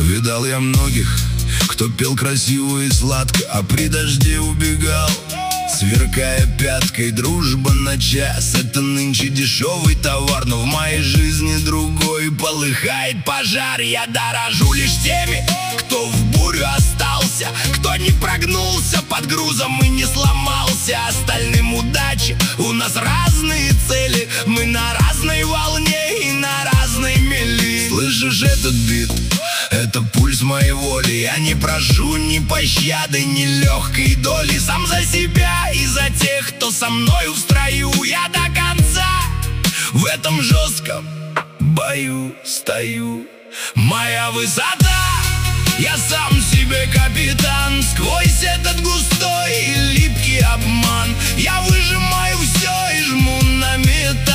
Видал я многих, кто пел красиво и сладко, а при дожде убегал, сверкая пяткой. Дружба на час — это нынче дешевый товар, но в моей жизни другой полыхает пожар. Я дорожу лишь теми, кто в бурю остался, кто не прогнулся под грузом и не сломался. Остальным удачи, у нас разные цели, мы на разной волне и на разной мели. Слышишь этот бит? Это пульс моей воли. Я не прошу ни пощады, ни легкой доли. Сам за себя и за тех, кто со мною в строю. Я до конца в этом жестком бою стою. Моя высота, я сам себе капитан. Сквозь этот густой и липкий обман я выжимаю все и жму на металл.